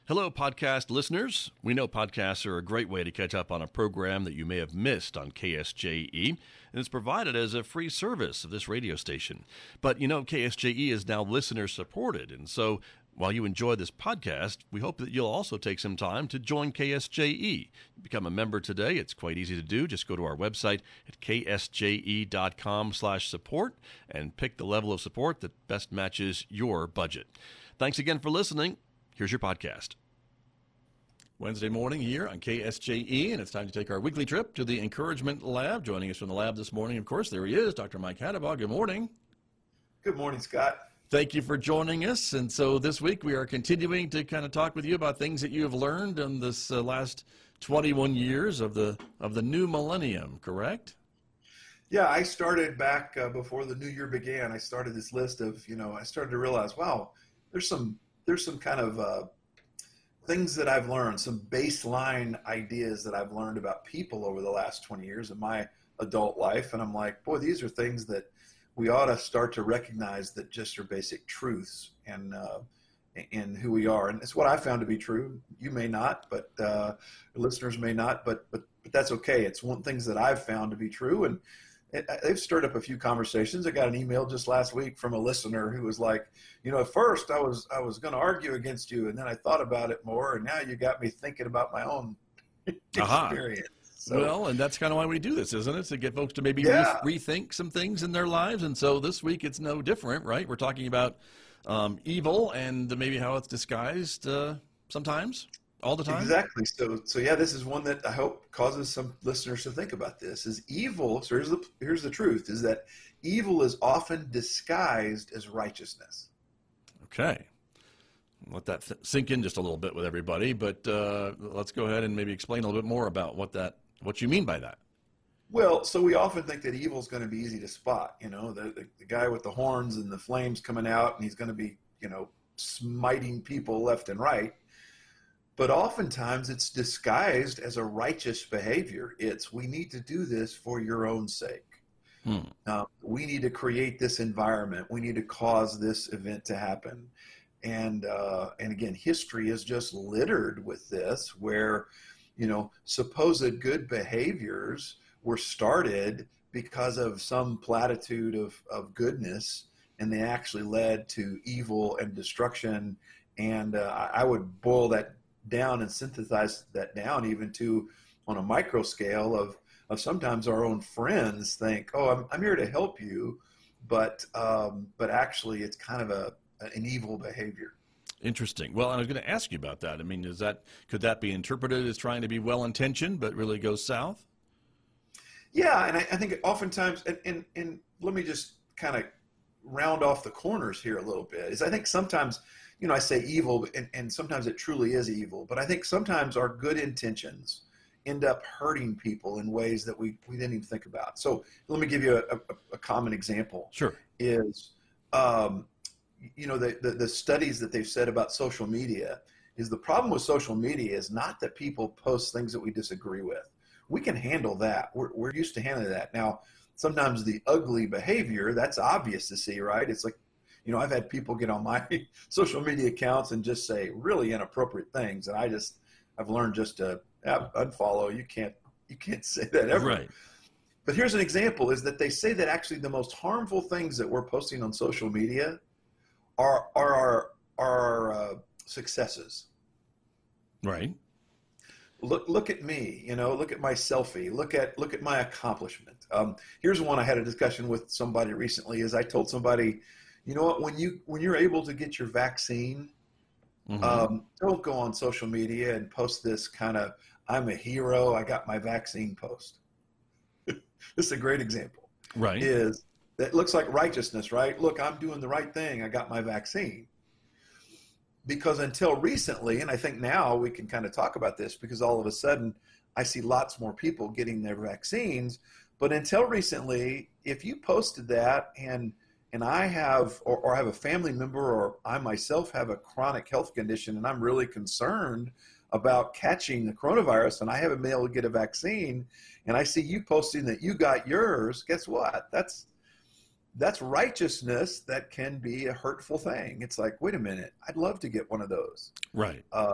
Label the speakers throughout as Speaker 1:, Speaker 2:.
Speaker 1: Hello, podcast listeners. We know podcasts are a great way to catch up on a program that you may have missed on KSJE, and it's provided as a free service of this radio station. But you know, KSJE is now listener supported, and so while you enjoy this podcast, we hope that you'll also take some time to join KSJE. Become a member today. It's quite easy to do. Just go to our website at ksje.com/support and pick the level of support that best matches your budget. Thanks again for listening. Here's your podcast. Wednesday morning here on KSJE, and it's time to take our weekly trip to the Encouragement Lab. Joining us from the lab this morning, of course, there he is, Dr. Mike Haddabaugh. Good morning.
Speaker 2: Good morning, Scott.
Speaker 1: Thank you for joining us. And so this week we are continuing to kind of talk with you about things that you have learned in this last 21 years of the new millennium, correct?
Speaker 2: Yeah, I started back before the new year began. I started this list of, I started to realize, wow, there's some kind of things that I've learned, some baseline ideas that I've learned about people over the last 20 years of my adult life. And I'm like, boy, these are things that we ought to start to recognize that just are basic truths and in who we are. And it's what I found to be true. You may not, but listeners may not, but that's okay. It's one things that I've found to be true. And they've stirred up a few conversations. I got an email just last week from a listener who was like, at first I was going to argue against you, and then I thought about it more, and now you got me thinking about my own experience. So,
Speaker 1: well, and that's kind of why we do this, isn't it? To get folks to maybe rethink some things in their lives. And so this week it's no different, right? We're talking about evil and maybe how it's disguised sometimes. All the time?
Speaker 2: Exactly. So yeah, this is one that I hope causes some listeners to think about this. Is evil, so here's the truth, is that evil is often disguised as righteousness.
Speaker 1: Okay. Let that sink in just a little bit with everybody, but let's go ahead and maybe explain a little bit more about what you mean by that.
Speaker 2: Well, so we often think that evil is going to be easy to spot, the guy with the horns and the flames coming out, and he's going to be, smiting people left and right. But oftentimes it's disguised as a righteous behavior. We need to do this for your own sake. We need to create this environment. We need to cause this event to happen. And again, history is just littered with this, where, supposed good behaviors were started because of some platitude of goodness, and they actually led to evil and destruction. And I would boil that down and synthesize that down even to on a micro scale of sometimes our own friends think, oh, I'm here to help you, but actually it's kind of an evil behavior.
Speaker 1: Interesting. Well, I was going to ask you about that. I mean, could that be interpreted as trying to be well-intentioned but really goes south?
Speaker 2: Yeah, and I think oftentimes, and let me just kind of round off the corners here a little bit, is I think sometimes, I say evil, and sometimes it truly is evil, but I think sometimes our good intentions end up hurting people in ways that we didn't even think about. So let me give you a common example.
Speaker 1: Sure.
Speaker 2: Is, the studies that they've said about social media is the problem with social media is not that people post things that we disagree with. We can handle that. We're used to handling that. Now, sometimes the ugly behavior, that's obvious to see, right? It's like, I've had people get on my social media accounts and just say really inappropriate things, and I've learned just to unfollow. You can't say that ever.
Speaker 1: Right.
Speaker 2: But here's an example: is that they say that actually the most harmful things that we're posting on social media are our successes.
Speaker 1: Right.
Speaker 2: Look at me, look at my selfie, look at my accomplishment. Here's one I had a discussion with somebody recently. Is I told somebody, you know what, when you're able to get your vaccine, don't go on social media and post this kind of I'm a hero, I got my vaccine post. This is a great example.
Speaker 1: Right.
Speaker 2: Is that looks like righteousness, right? Look, I'm doing the right thing. I got my vaccine. Because until recently, and I think now we can kind of talk about this because all of a sudden I see lots more people getting their vaccines. But until recently, if you posted that and I have, or I have a family member, or I myself have a chronic health condition and I'm really concerned about catching the coronavirus and I haven't been able to get a vaccine, and I see you posting that you got yours, guess what? That's righteousness that can be a hurtful thing. It's like, wait a minute, I'd love to get one of those.
Speaker 1: Right.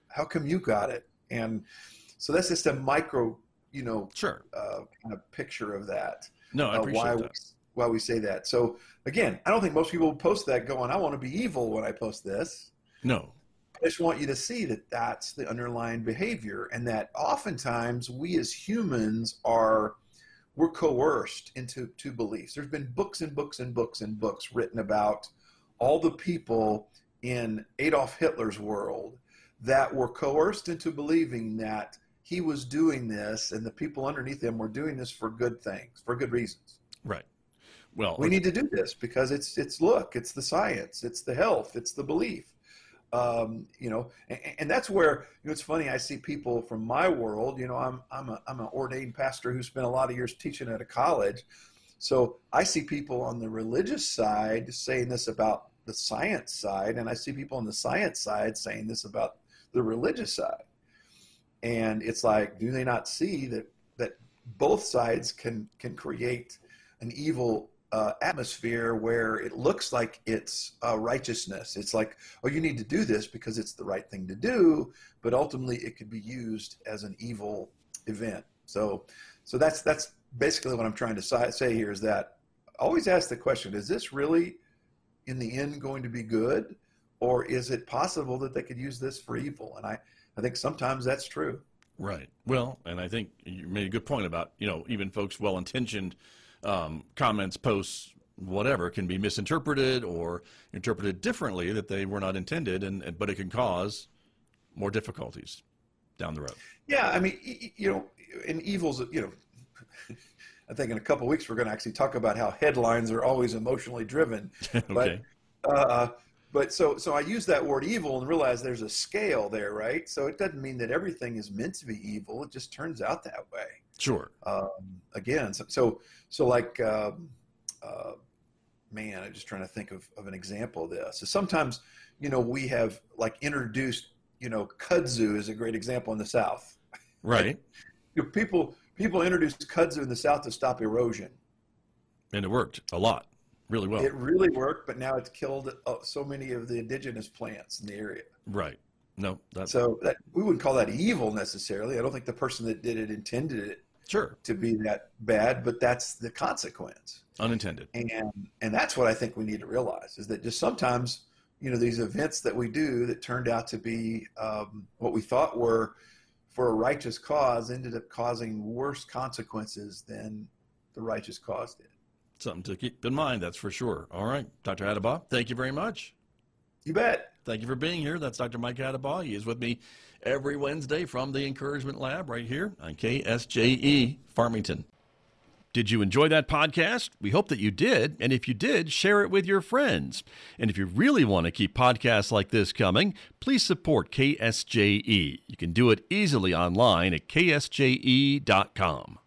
Speaker 2: How come you got it? And so that's just a micro,
Speaker 1: Sure.
Speaker 2: kind of picture of that.
Speaker 1: No, I appreciate that.
Speaker 2: Why we say that. So again, I don't think most people post that going, I want to be evil when I post this.
Speaker 1: No.
Speaker 2: I just want you to see that that's the underlying behavior, and that oftentimes we as humans we're coerced into beliefs. There's been books and books and books and books written about all the people in Adolf Hitler's world that were coerced into believing that he was doing this and the people underneath him were doing this for good things, for good reasons.
Speaker 1: Right. Well,
Speaker 2: we need to do this because it's the science, it's the health, it's the belief. And that's where, it's funny. I see people from my world, I'm an ordained pastor who spent a lot of years teaching at a college. So I see people on the religious side saying this about the science side, and I see people on the science side saying this about the religious side. And it's like, do they not see that both sides can create an evil atmosphere where it looks like it's righteousness? It's like, oh, you need to do this because it's the right thing to do, but ultimately it could be used as an evil event. So that's basically what I'm trying to say here, is that always ask the question, is this really in the end going to be good, or is it possible that they could use this for evil? And I think sometimes that's true.
Speaker 1: Right. Well, and I think you made a good point about, even folks well-intentioned comments, posts, whatever, can be misinterpreted or interpreted differently that they were not intended, but it can cause more difficulties down the road.
Speaker 2: Yeah, I mean, and evils, I think in a couple of weeks we're going to actually talk about how headlines are always emotionally driven.
Speaker 1: Okay.
Speaker 2: But so I use that word evil and realize there's a scale there, right? So it doesn't mean that everything is meant to be evil. It just turns out that way.
Speaker 1: Sure.
Speaker 2: Again, so like, man, I'm just trying to think of an example of this. So sometimes, we have like introduced, kudzu is a great example in the South.
Speaker 1: Right.
Speaker 2: People introduced kudzu in the South to stop erosion. And
Speaker 1: it worked a lot. Really well.
Speaker 2: It really worked, but now it's killed so many of the indigenous plants in the area.
Speaker 1: Right. No.
Speaker 2: We wouldn't call that evil necessarily. I don't think the person that did it intended it to be that bad, but that's the consequence.
Speaker 1: Unintended.
Speaker 2: And that's what I think we need to realize, is that just sometimes, these events that we do that turned out to be what we thought were for a righteous cause ended up causing worse consequences than the righteous cause did.
Speaker 1: Something to keep in mind, that's for sure. All right, Dr. Addabagh, thank you very much.
Speaker 2: You bet.
Speaker 1: Thank you for being here. That's Dr. Mike Addabagh. He is with me every Wednesday from the Encouragement Lab right here on KSJE Farmington. Did you enjoy that podcast? We hope that you did. And if you did, share it with your friends. And if you really want to keep podcasts like this coming, please support KSJE. You can do it easily online at ksje.com.